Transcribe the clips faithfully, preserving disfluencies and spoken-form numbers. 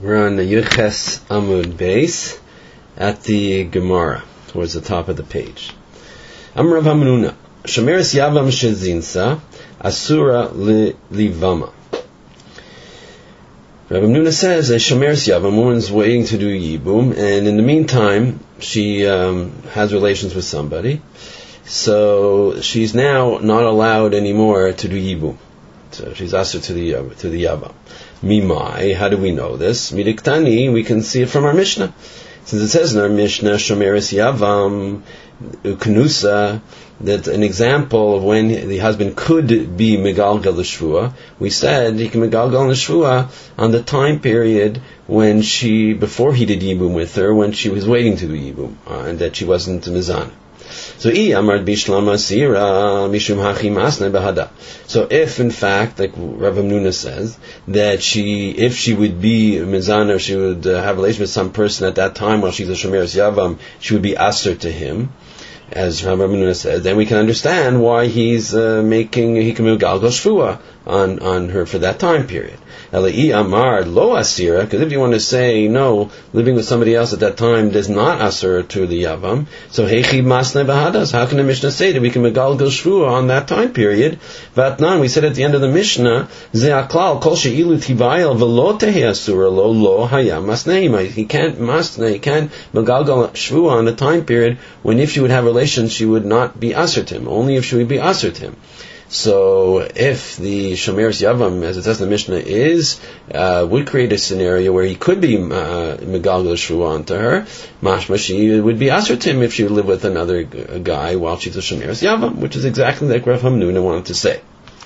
We're on the Yuches Amud Beis at the Gemara, towards the top of the page. Amar Rav Hamnuna, Shomeres Yavam Shezinsa, Asura Livama. Rav Hamnuna says that Shomeres Yavam, a woman's waiting to do Yibum, and in the meantime, she um, has relations with somebody, so she's now not allowed anymore to do Yibum. So she's asked her to the uh, to the Yavam. Mimai, how do we know this? Midiktani, we can see it from our Mishnah. Since it says in our Mishnah, Shomeres Yavam Uknusa, that an example of when the husband could be Megalgal L'Shvua, we said he can Megalgal L'Shvua on the time period when she, before he did Yibum with her, when she was waiting to do Yibum, uh, and that she wasn't Mizana. So, so if in fact, like Rav Hamnuna says, that she, if she would be mizana, she would uh, have a relation with some person at that time while she's a shomeres yavam, she would be aser to him, as Rav Hamnuna says, then we can understand why he's uh, making, he can megalgal shvua on, on her for that time period. Elai amar lo asira, because if you want to say, no, living with somebody else at that time does not asir to the yavam, so heichi masne bahadas, how can the Mishnah say that we can megalgal shvua on that time period? Vatnan, we said at the end of the Mishnah, ze aklal kol she'ilu tibayel velo tehe asura lo lo hayam masne, he can't masne, he can't megalgal shvua on the time period when if she would have relations, she would not be asir to him, only if she would be asir to him. So, if the Shomeres Yavam, as it says in the Mishnah, is, uh, would create a scenario where he could be uh, Megalgal Shvua onto her, mashma, she would be aser to him if she would live with another g- guy while she's a Shomeres Yavam, which is exactly like Rav Hamnuna wanted to say.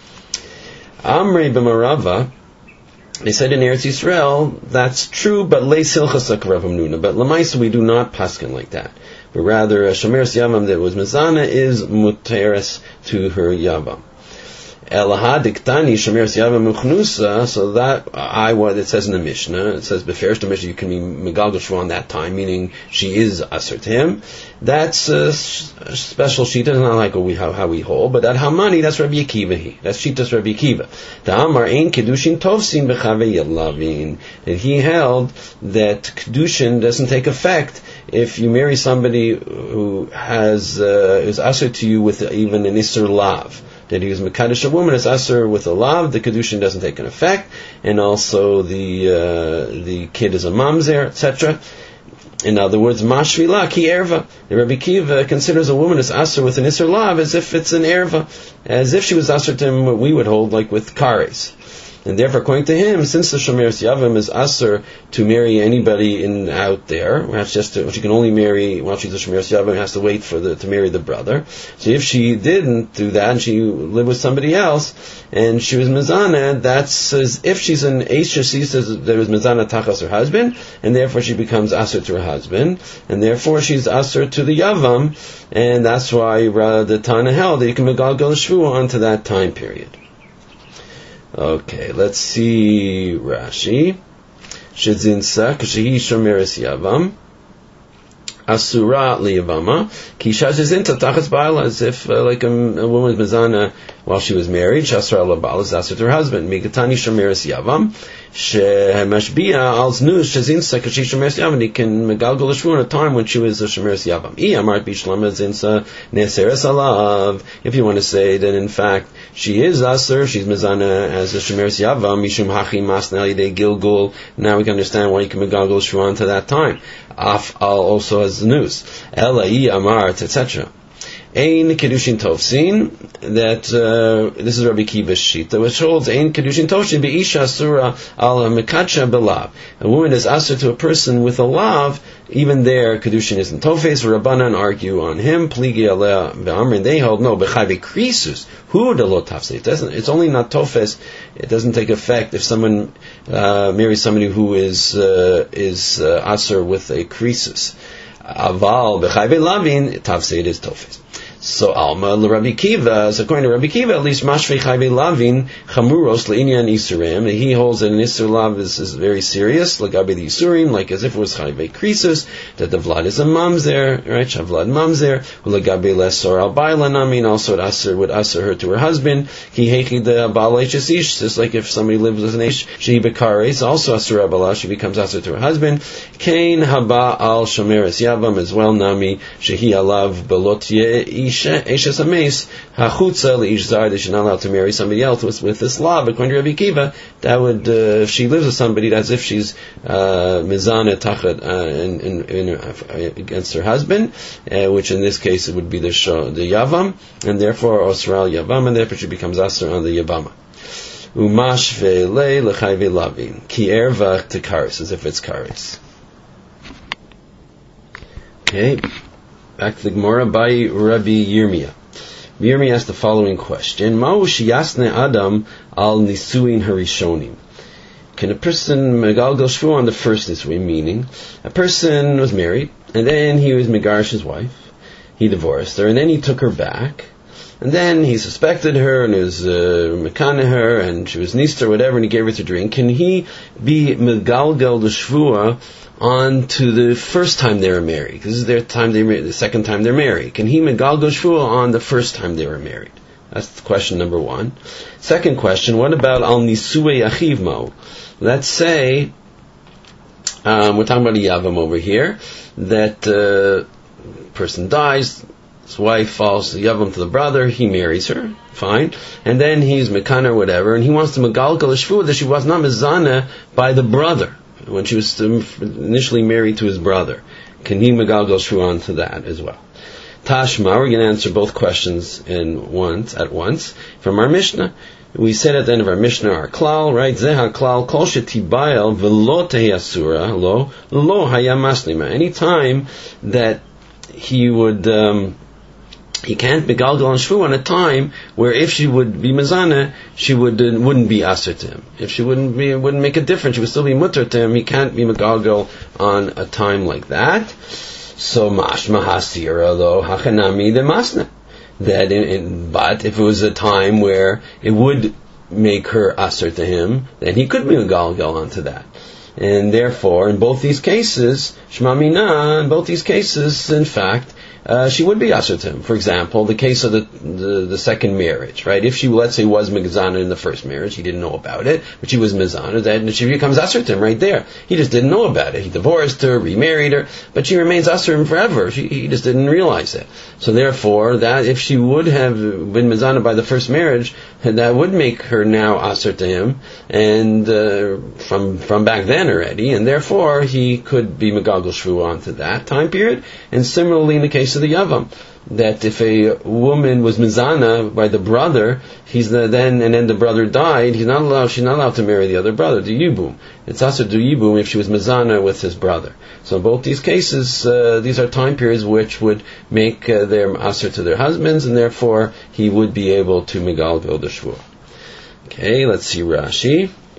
Amrei b'marava, they said in Eretz Yisrael, that's true, but leis hilchos like Rav Hamnuna, but l'maisa we do not paskin like that. But rather, a Shomeres Yavam that was Mizana is muteres to her Yavam. Elaha diktani shomeres yavam uchnusa. So that I what it says in the Mishnah, it says beferish the Mishnah you can be megalgal shvua on that time, meaning she is aser to him. That's a special shita, not like we how, how we hold, but that hamani, that's Rabbi Akiva. He that's shita's Rabbi Akiva. The Amar ein kedushin tovsin b'chavei yadlavin. That he held that kedushin doesn't take effect if you marry somebody who has uh, is aser to you with even an isur lav. That he was mekadosh a woman is aser with a lav, the kedushin doesn't take an effect, and also the uh, the kid is a mamzer, et cetera. In other words, mashvila ki erva. The Rabbi Akiva considers a woman as aser with an isur lav as if it's an erva, as if she was aser to him. What we would hold like with kares. And therefore, according to him, since the Shomeres Yavam is aser to marry anybody in out there, that's just to, she can only marry while she's a Shomeres Yavam, has to wait for the to marry the brother. So if she didn't do that and she lived with somebody else and she was mizana, that's as if she's an Eisha, she says there was mizana tachas her husband, and therefore she becomes aser to her husband, and therefore she's aser to the Yavam, and that's why uh, the Tana held that you can megalgal shvua onto that time period. Okay, let's see Rashi. Shezinsa kshehi shomeres yavam asura liyavama ki shazinta tachas ba'ala, as if uh, like a, a woman was mizana while she was married. Shasra labal is aser to her husband. Migatani shomeres yavam shemashbia al znus shezinsa kshehi shomeres yavam. He can megalgal shvua at a time when she was a shomeres yavam. I amart bishlama zinsa neseres alav. If you want to say that in fact she is aser, she's mizana as a shomeres yavam, mishum hachi masna alidei gilgul. Now we can understand why you can megalgal shvua unto that time. Af al also has the news. Elai amart, et cetera. Ein kedushin tovsin, that uh, this is Rabbi Akiva's shita, which holds ein kedushin tovsin beisha asura al mekacha belav. A woman is aser to a person with a lav. Even there, kedushin isn't tofes. Rabbanan argue on him. Pligi aleh be'amrin. They hold no bechayve krisus. Who the lo tafse? It doesn't. It's only not tofes. It doesn't take effect if someone uh, marries somebody who is uh, is uh, aser with a krisus. Aval bechayve lavin tafse, it is tofes. So Alma Rabbi Kiva, so according to Rabbi Kiva, at least Mashvei Chayvei Lavin Chamuros Le'inyan Isurim, he holds that an Isur Lav is, is very serious, like Abi the Isurim, like as if it was Chayvei Krisus, that the Vlad is a mamzer, right? Shavlad mamzer, Ulagabi Lesor Al Bailanami, and also it Asur would Asur her to her husband. Ki Hechi the Balei Ish, just like if somebody lives with an Ish, Shehi Bekares, also Asur Abala, she becomes Asur to her husband. Kain Haba Al Shomeres Yavam as well, Nami, Shehi Alav Belotye Eshes Ames, Hachutza Leish Zar, they should not allow to marry somebody else with, with this law. But according to Rabbi Kiva, that would, uh, if she lives with somebody, that's if she's uh, Mizana Tachat uh, in, in, in, uh, against her husband, uh, which in this case it would be the Shah, the Yavam, and therefore Osral Yavam, and therefore she becomes Asr on the Yavama. Umash ve'le l'chai ve'lavin ki erva tekaris, as if it's karis. Okay. Back to the Gemara by Rabbi Yirmiyah. Yirmiyah asked the following question: Ma'u sheyasne Adam al nisuin harishonim? Can a person megalgal shvu on the first nisuin? Meaning, a person was married, and then he was megarish his wife. He divorced her, and then he took her back, and then he suspected her and was uh, mekana her, and she was nista or whatever, and he gave her to drink. Can he be megalgal the shvua on to the first time they were married? This is their time they the second time they're married. Can he megalgal shvua on the first time they were married? That's question number one. Second question: what about al nisue achiv mo? Let's say um, we're talking about a yavam over here. That uh, person dies. His wife falls the yavam to the brother. He marries her. Fine. And then he's mekana or whatever, and he wants to megalgal shvua that she was not mezana by the brother when she was initially married to his brother. Can he megalgal shvua onto that as well? Tashma, we're going to answer both questions in once at once from our Mishnah. We said at the end of our Mishnah, our klal, right? Zeha klal kol shetibayel velo tehi asura lo lo haya maslima. Any time that he would um, he can't megalgal on shvu on a time where if she would be mezana, she would uh, wouldn't be aser to him. If she wouldn't be, it wouldn't make a difference. She would still be mutter to him. He can't be megalgal on a time like that. So mashma hasira lo hachanami de masna. That in, in, but if it was a time where it would make her aser to him, then he could be megalgal onto that. And therefore, in both these cases, shma mina, in both these cases, in fact, Uh, she would be aser to him. For example, the case of the, the the second marriage, right? If she, let's say, was mizana in the first marriage, he didn't know about it, but she was mizana, then she becomes aser to him right there. He just didn't know about it. He divorced her, remarried her, but she remains aser to him forever. She, he just didn't realize it. So therefore, that if she would have been mizana by the first marriage, that would make her now aser to him, and uh, from from back then already, and therefore he could be megalgal shvu onto that time period. And similarly, in the case of the Yavam, that if a woman was mizana by the brother, he's the, then and then the brother died, he's not allowed. She's not allowed to marry the other brother, the yibum. It's also do yibum if she was mizana with his brother. So in both these cases, uh, these are time periods which would make uh, them aser to their husbands, and therefore he would be able to megalgal the shvua. Okay, let's see Rashi.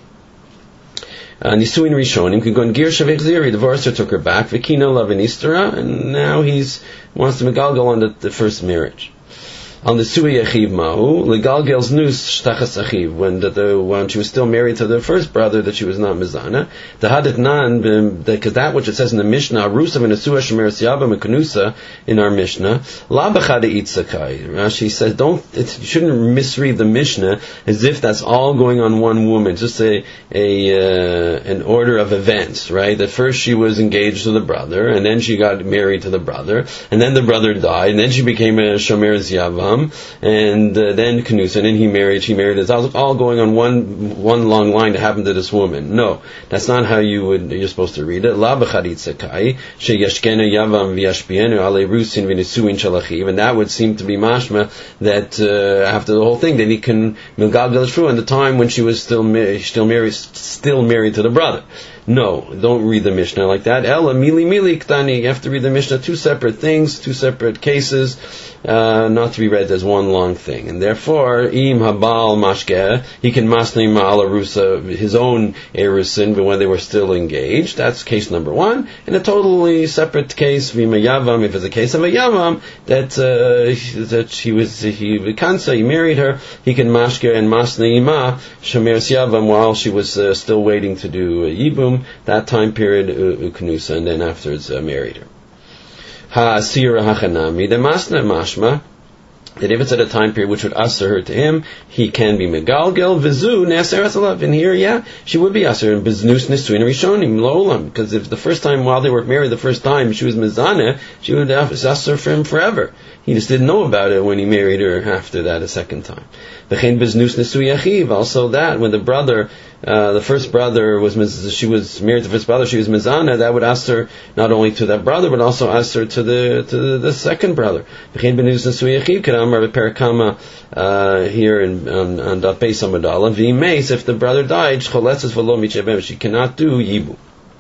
Nisuin Rishonim could go in Gir Shavech Ziri, divorced her, took her back, Vikino Lavinistera, and now he's wants to megalgal on the, the first marriage. On the Sui Achiv Mahu, Legalgel's Nus Shtachas Achiv, when the, the when she was still married to the first brother that she was not Mizana. The Hadith Nan, because that which it says in the Mishnah, Rusav and Asua Shemer Siyaba Mekunusa in our Mishnah, La Bachada Itzakai. Rashi says, don't, it, you shouldn't misread the Mishnah as if that's all going on one woman, just a, a, uh, an order of events, right? That first she was engaged to the brother, and then she got married to the brother, and then the brother died, and then she became a Shomer Ziyavam, and uh, then Knusa, and then he married, she married. It's all going on one one long line to happen to this woman. No, that's not how you would, you're supposed to read it. La b'charitzakai, sheyashkena yavam v'yashpienu ale rusin v'nisuin shalachiv, and that would seem to be mashma that uh, after the whole thing, that he can milgagal shvu in the time when she was still ma- still married, still married to the brother. No, don't read the Mishnah like that. Ella mili mili ktani. You have to read the Mishnah two separate things, two separate cases, uh, not to be read as one long thing. And therefore, im habal mashke, he can masni ma'al arusa, his own erusin, but when they were still engaged. That's case number one. And a totally separate case, v'ima yavam, if it's a case of a yavam, that uh, that he was he kansa, he married her, he can mashke and masni ima shemeres yavam while she was uh, still waiting to do uh, yibum. That time period, uknusa, and then afterwards uh, married her. Ha-asira hachanami, the masna mashma, that if it's at a time period which would assur her to him, he can be megalgel, vizu, neser asalav. And here, yeah, she would be assur, biznus nisuin rishonim, lo'olam, because if the first time, while they were married, the first time she was mizaneh, she would have assur for him forever. He just didn't know about it when he married her after that a second time. Also that, when the brother, uh, the first brother was, she was married to the first brother, she was mizana, that would ask her not only to that brother, but also ask her to the, to the, the second brother. Uh, here in, on, on Daf Beis Amud Aleph, if the brother died, she cannot do yibu.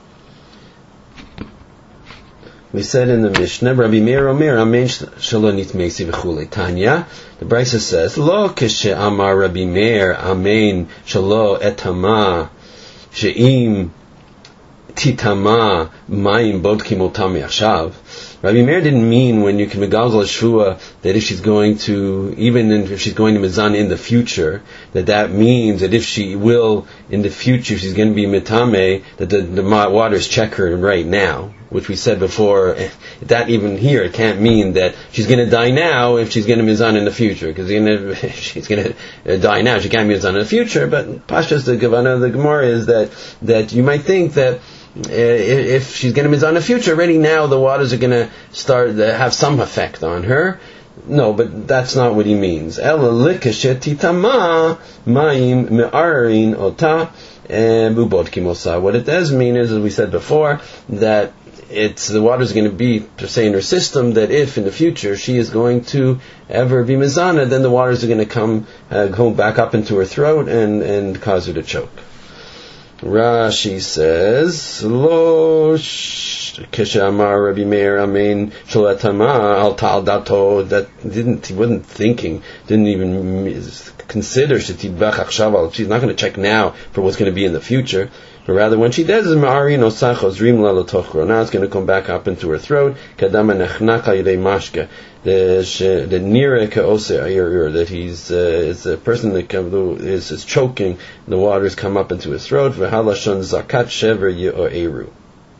We said in the Mishnah, Rabbi Meir Omer, Amen shelo nitmesi v'chulei. Tanya, the Brisa says, Lo keshe amar Rabbi Meir, Amen shelo etama, she'im titama mayim bodkim otam yachshav. Rabbi Meir didn't mean when you can megalgal shvua that if she's going to, even if she's going to mizan in the future, that that means that if she will in the future, she's going to be mitame, that the, the waters check her right now. Which we said before, that even here, it can't mean that she's going to die now if she's going to mizan in the future, because if she's going to die now, she can't mizan in the future. But Pashas, the Gavana of the Gemara is that that you might think that uh, if she's going to mizan in the future, already now the waters are going to start to have some effect on her. No, but that's not what he means. Ela likashet titama ma'im me'arin ota bubodkim osa. What it does mean is, as we said before, that it's the water is going to be, per se, in her system, that if in the future she is going to ever be mizana, then the waters are going to come uh, go back up into her throat and, and cause her to choke. Rashi says, Lo Keshamar Rabbi Meir Amen Sholatama Al Tal Dato, that didn't he wasn't thinking, didn't even consider Shetibach Achshav. She's not going to check now for what's going to be in the future. But rather, when she does, now it's going to come back up into her throat. The nira ka'oseh, that he's uh, is a person that is, is choking. The waters come up into his throat. V'halashon zakat shever ye'o'eru.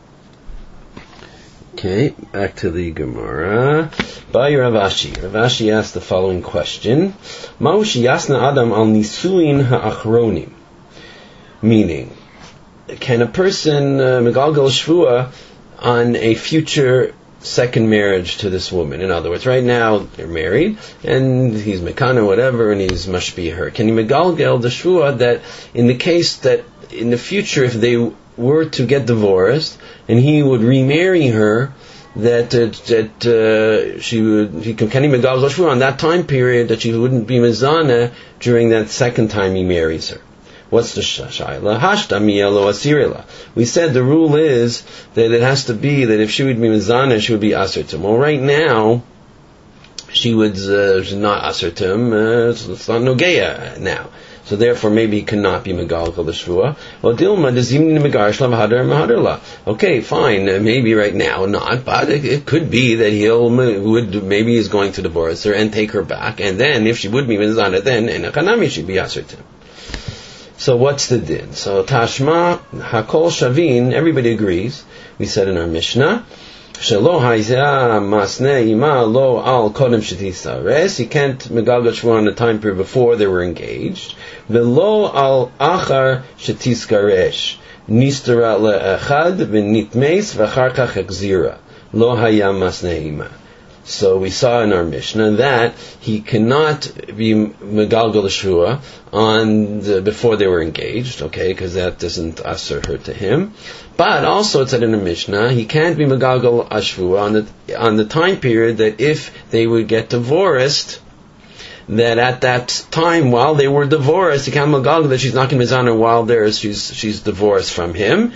Okay, back to the Gemara. By Rav Ashi. Rav Ashi asked the following question: Ma'u sheyasna adam al nisuin ha'achronim? Meaning, can a person megalgal shvua on a future second marriage to this woman? In other words, right now they're married and he's mekana whatever and he's mashpi her. Can he megalgal the shvua that in the case that in the future if they were to get divorced and he would remarry her, that uh, that uh, she would he can can he megalgal shvua on that time period that she wouldn't be mizana during that second time he marries her? What's the shayla? Hashta miyelo asirila. We said the rule is that it has to be that if she would be mizana, she would be asertim. Well, right now, she would uh, not asertim. Uh, it's, it's not nogeya now. So therefore, maybe he cannot be megalgal the shvua. Well, dilma dezimni megarish lavahadar mahadarla. Okay, fine. Uh, maybe right now not, but it, it could be that he'll would maybe he's going to divorce her and take her back, and then if she would be mizana, then in a kanami she'd be asertim. So what's the din? So Tashma Hakol Shavin, everybody agrees. We said in our Mishnah, Shelo Haizah Masne Ima Lo Al Kodem Shetisa Res. He can't megalgal shvua on the time period before they were engaged. Velo Al Achar Shetiska Resh Nistara LeEchad V'Nitmeis V'Achar Kach Exira Lo Hayam Masne Ima. So we saw in our Mishnah that he cannot be megalgal shvua on the, before they were engaged, okay, because that doesn't assur her to him. But also it said in the Mishnah he can't be megalgal shvua on the on the time period that if they would get divorced, that at that time while they were divorced, he can't megalgal that she's not going to be mizana while there she's she's divorced from him.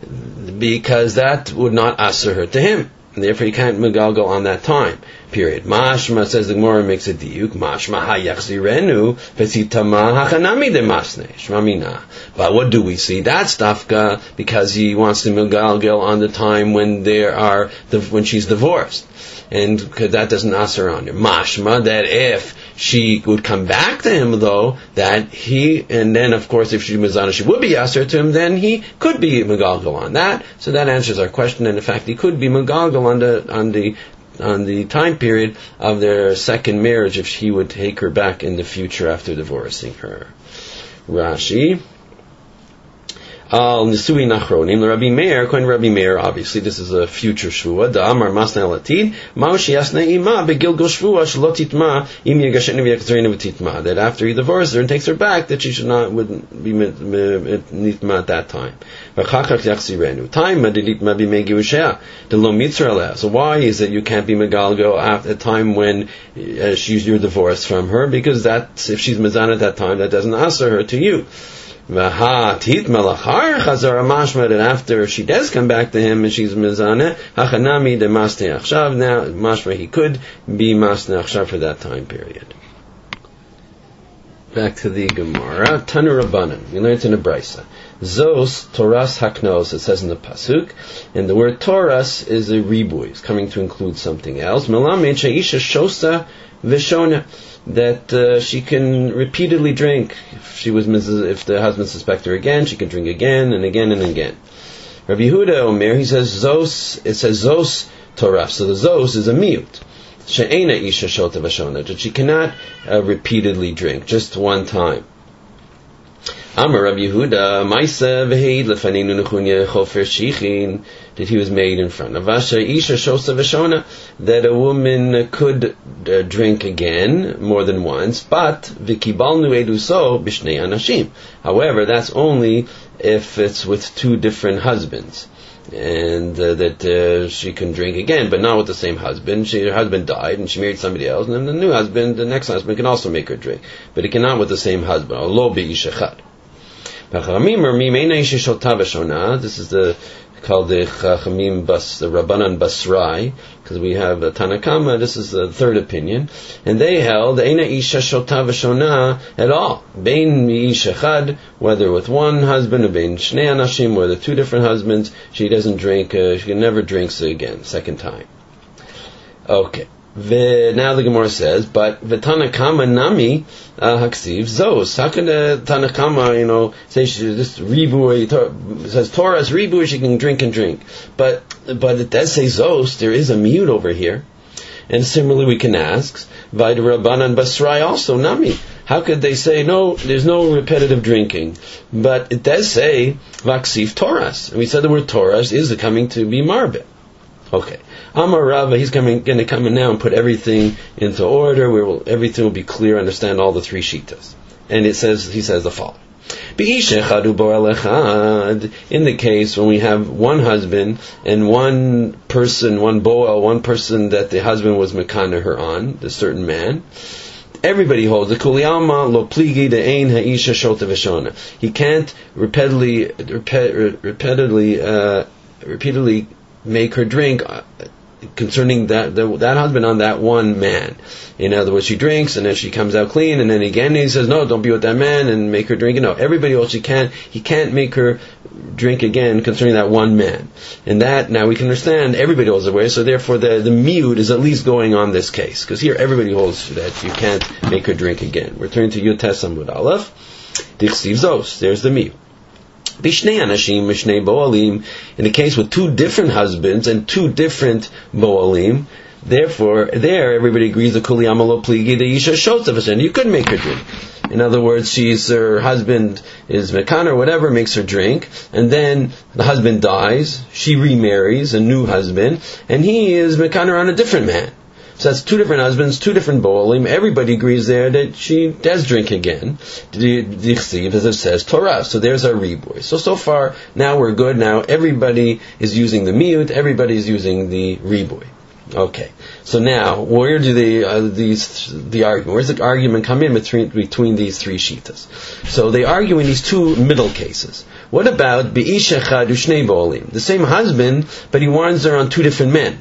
because that would not aser her to him. And therefore he can't megalgal on that time period. Mashma, says the Gemara, makes a diuk. Mashma hayachzirenu v'sitama hachanami de masne shmamina. But what do we see? That's dafka because he wants to megalgal on the time when there are the, when she's divorced, and because that doesn't aser on her. Mashma, that if she would come back to him though, that he, and then of course if she mizana, she would be aser to him, then he could be megalgal on that. So that answers our question, and in fact he could be megalgal on the on the on the time period of their second marriage if he would take her back in the future after divorcing her. Rashi. Al Nisui Nachronim, Rabbi Meir, Kohen Rabbi Meir, obviously this is a future Shvua, Da Amar Masna Latid, Mao Shiasna Ima, Begilgul Shvua, Shalot Titma, Im Yagashetni V'Yakazrina V'Titma, that after he divorces her and takes her back, that she should not, wouldn't be Nitma at that time. V'chachach Yachzirenu, Time Madiditma B'Mei Givushea, the Lo Mitzra Aleh. So why is it you can't be Megalgo at a time when uh, she's, you're divorced from her? Because that, if she's Mizan at that time, that doesn't answer her to you. And after she does come back to him and she's mizaneh, hachanami de masne achshav, now mashma he could be masne achshav for that time period. Back to the Gemara, Tanu Rabbanan, we learned in the Brisa. Zos Toras Haknos, it says in the Pasuk, and the word Toras is a ribui, it's coming to include something else. Melamed she'isha shosa v'shona, that uh, she can repeatedly drink. If she was if the husband suspects her again, she can drink again and again and again. Rabbi Yehuda Omer, he says Zos, it says Zos Toras, so the Zos is a miut. She'ena isha shota v'shona, that she cannot uh, repeatedly drink, just one time. Amar Rabbi Yehuda, Maisa v'heid lefaninu nechunya chofer shichin, that he was made in front of us. Isha shosa v'shona, that a woman could uh, drink again more than once, but v'kibalnu eduso b'shnei anashim. However, that's only if it's with two different husbands, and uh, that uh, she can drink again, but not with the same husband. She, her husband died, and she married somebody else, and then the new husband, the next husband, can also make her drink, but it cannot with the same husband. Lo be'ishachad. This is the called the Chachamim Bas, the Rabbanan Basrai, because we have a Tanakama. This is the third opinion, and they held Eina Isha Shota V'Shona at all. Bein Isha Chad, whether with one husband or Bein Shnei Anashim, whether two different husbands, she doesn't drink. Uh, she never drinks again, second time. Okay. Ve, now the Gemara says, but v'tanakama nami haksiv zos. How can the Tanakama, you know, say she this ribu? It says Torah's ribu, she can drink and drink, but but it does say zos. There is a mute over here, and similarly we can ask Vaid Rabbanan Basrai also nami. How could they say no? There's no repetitive drinking, but it does say vaksiv Torahs, and we said the word Torahs is coming to be marbit. Okay. Amar Rava, he's coming, going to come in now and put everything into order, where we'll, everything will be clear, understand all the three shitas. And it says, he says the following. In the case when we have one husband and one person, one boel, one person that the husband was mekana her on, the certain man, everybody holds the kuliyama lo pligi de ein haisha shota v'shona. He can't repeatedly, repet, repeatedly, uh, repeatedly make her drink concerning that the, that husband on that one man. In other words, she drinks and then she comes out clean, and then again he says, no, don't be with that man and make her drink. No, everybody else, he can't, he can't make her drink again concerning that one man. And that, now we can understand, everybody holds away, so therefore the, the miud is at least going on this case, because here everybody holds that you can't make her drink again. We're turning to Yud Tes Amud Aleph. Dichsiv Zos, there's the miud. Bishnei anashim, mishnei boalim, in the case with two different husbands and two different boalim, therefore, there everybody agrees the kuli amalo pligi the isha shotzav, and you could make her drink. In other words, she's her husband is mekan or whatever, makes her drink, and then the husband dies, she remarries a new husband, and he is mekan on a different man. So that's two different husbands, two different boalim. Everybody agrees there that she does drink again. Dichsiv, as it says, Torah. So there's our riboy. So, so far, now we're good. Now everybody is using the miut, everybody is using the riboy. Okay, so now where do the uh, these the argument? Where's the argument come in between between these three shitas? So they argue in these two middle cases. What about be'ish echad u'shnei bo'olim? The same husband, but he warns her on two different men.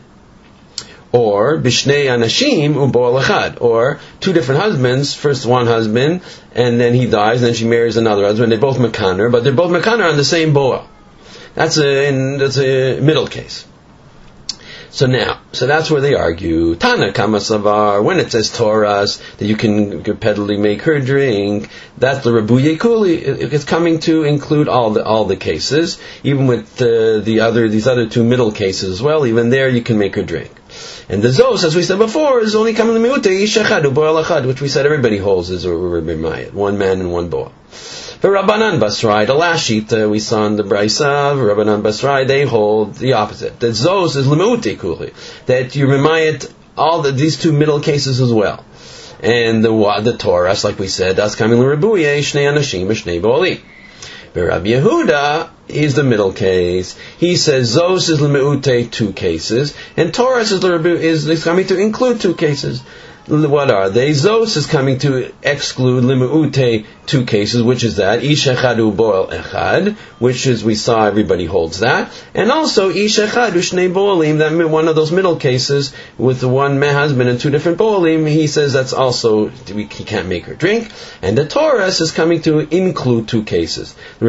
Or b'shnei anashim u'bo'al echad, or two different husbands. First one husband, and then he dies, and then she marries another husband. They're both mekaner, but they're both mekaner on the same boa. That's a in, that's a middle case. So now, so that's where they argue. Tana kama savar, when it says Torahs, that you can repeatedly make her drink, that's the Rabuye Kuli. It's coming to include all the all the cases, even with uh, the other these other two middle cases as well. Even there, you can make her drink. And the Zos, as we said before, is only coming to Miute Ishachad Uboel Achad, which we said everybody holds is a Rabbi Mayat, one man and one boa. The Rabbanan Basrai, the last sheet uh, we saw in the Braisav, Rabbanan Basrai, they hold the opposite. That Zos is Lemeuti Kuli, that you remind all the, these two middle cases as well. And the the Torah, like we said, that's coming L'Rabuye, Shnei Anashim, Shnei Bo'olim. But Rabbi Yehuda is the middle case. He says Zos is L'Meute, two cases, and Torah is, is, is coming to include two cases. What are they? Zos is coming to exclude Limu'ute, two cases, which is that Ish Echad U'Boel Echad, which is we saw everybody holds that, and also Ish Echad U'Shnei Bo'olim, that one of those middle cases with the one husband and two different Bo'olim. He says that's also he can't make her drink, and the Torah is coming to include two cases. The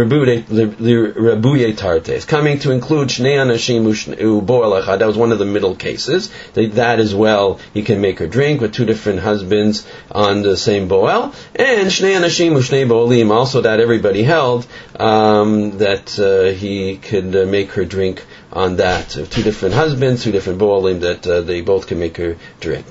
Rabuye Tarte is coming to include Shnei Anashim U'Boel Echad. That was one of the middle cases. That as well, he can make her drink with two different husbands on the same boel, and Shnei Anashim U'Shnei Bo'olim, also that everybody held um, that uh, he could uh, make her drink on that. Two different husbands, two different Bo'olim, that uh, they both can make her drink.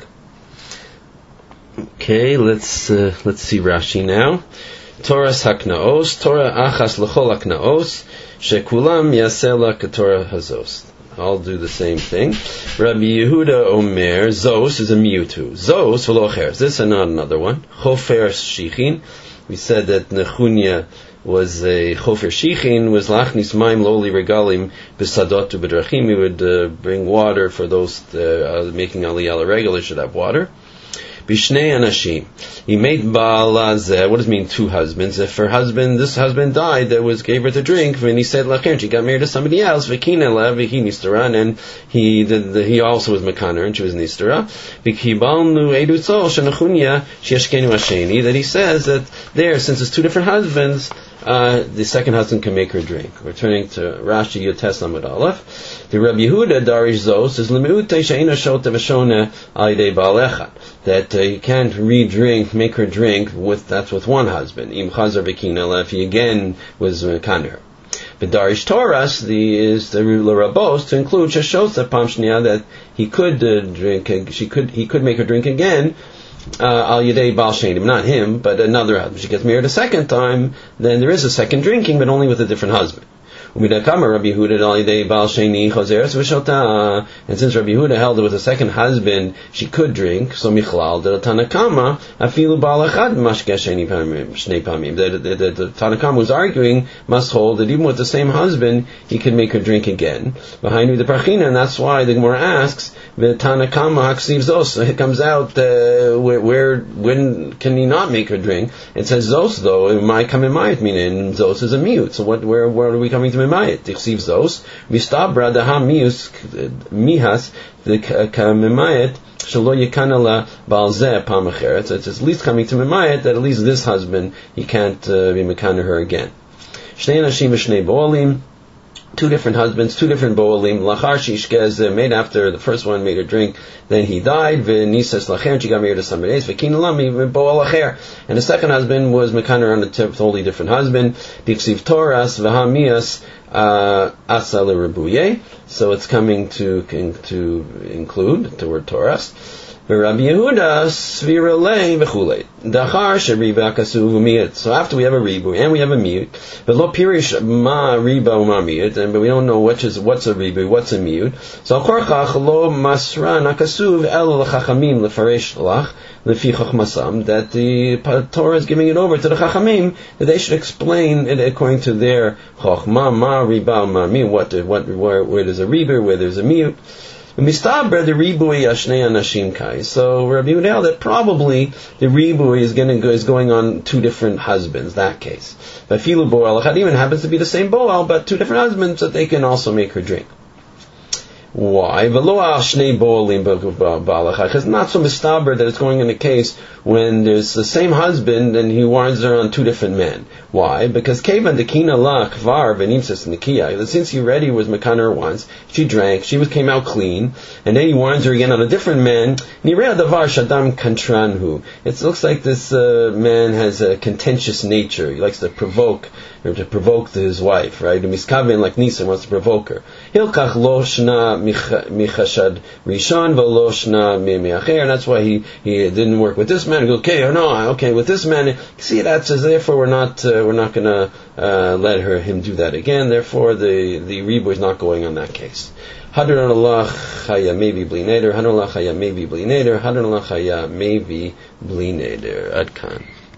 Okay, let's uh, let's see Rashi now. Torah's Haknaos, Torah Achas L'chol Haknaos, Shekulam Yasela Ketorah Hazos. I'll do the same thing. Rabbi Yehuda Omer, Zos is a miutu. Zos v'locheres. This is not another one. Chofer Shichin. We said that Nechunya was a Chofer Shichin, was Lachnis Maim Loli Regalim B'Sadotu B'Drachim. He would uh, bring water for those uh, uh, making Aliyah regular should have water. Bishnei Anashim. He made Ba'alazeh. What does it mean, two husbands? If her husband, this husband died, that was gave her to drink, and he said, Lachen, she got married to somebody else, V'kinela, V'hi Nistara, and he did, the, he also was Mekaner, and she was Nistara. V'kibalnu Eidutzol, Shenachunya, Shiashkenu Hasheni, that he says that there, since it's two different husbands, Uh, the second husband can make her drink. Returning to Rashi Yotes Lamed Aleph, the Rabbi Yehuda Darish Zos is Lemeute Sheina Shota V'Shona Aidei Ba'alechad, that uh, you can't re-drink, make her drink with that's with one husband. Im Chazar V'Kinela, if he again was Mekaner. But Darish Toras the is the Rabos to include Shashota Pamshnia, that he could uh, drink, uh, she could he could make her drink again. Al Yedei Baal Shenim, not him, but another husband. She gets married a second time, then there is a second drinking, but only with a different husband. And since Rabbi Yehuda held it with a second husband, she could drink. So Michlal, the Tanakama, afilu Baal Echad mashkeh sheni pamim. The Tanakama was arguing, must hold that even with the same husband, he could make her drink again. Behind the Parchina, and that's why the Gemara asks, the Tanakama haksiv zos. It comes out uh, where, where, when can he not make her drink? It says zos though. My come in mayit, meaning zos is a mute. So what? Where, where are we coming to mimayit? Tichsiv zos mistabra daha mius mihas the kamimayit shelo yikanala balzeh pamacheret. So it's at least coming to mimayit that at least this husband he can't uh, be mekaner her again. Shnei anashim v'shnei bo'olim. Two different husbands, two different bo'olim. Lachar shishkez made after the first one made her drink, then he died. V'nisas lacher, she got married to somebody else. V'kin lami bo'ol lacher, and the second husband was mekaner on a totally different husband. Biksiv toras v'hamias asa l'rebuye. So it's coming to to include the word toras. Rabbi Yehuda svira lei v'chulei dachar sheriba kasuv u'miyut. So after we have a ribu and we have a miyut, but lo pirish ma riba u'ma miyut, and but we don't know which is what's a ribu, what's a miyut. So al korchach lo masran akasuv el l'chachamim lefaresh lach lefi chachmasam, that the Torah is giving it over to the chachamim that they should explain it according to their chachma ma riba u'ma miyut. What what where, where there's a ribu, where there's a miyut. Mistaber the ribui ashnei anashim kai. So Rabbi Yehuda held that probably the ribui is going to is going on two different husbands. That case, vafilu boel echad, even happens to be the same boel, but two different husbands that they can also make her drink. Why? Because not so mistaber that it's going in a case when there's the same husband and he warns her on two different men. Why? Because kevan dekina la kvar v'nimsas nikiya. Since he already was mekaner once, she drank, she was came out clean, and then he warns her again on a different man. Nirei davar shadam kantranhu. It looks like this uh, man has a contentious nature. He likes to provoke, or to provoke his wife, right? Miskaven like Nisan wants to provoke her. Hilkach lo shna michashad rishon v'lo shna miacher. That's why he he didn't work with this man. He goes, okay, or no, okay, with this man. See, that says therefore we're not uh, we're not going to uh, let her him do that again. Therefore, the the ribu is not going on that case. Hadar Allah chaya maybe bli neder. Hadar Allah chaya maybe bli neder. Hadar Allah chaya maybe bli neder. Adkan.